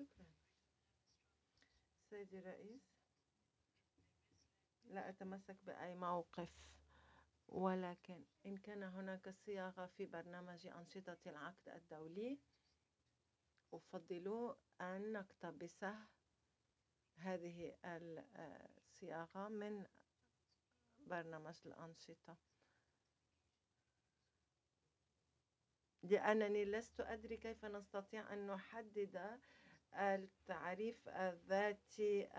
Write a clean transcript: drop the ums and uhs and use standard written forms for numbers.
شكرا سيدي الرئيس. لا أتمسك بأي موقف، ولكن إن كان هناك صياغة في برنامج أنشطة العقد الدولي أفضل أن نقتبس هذه الصياغة من برنامج الأنشطة، لأنني لست أدري كيف نستطيع أن نحدد التعريف الذاتي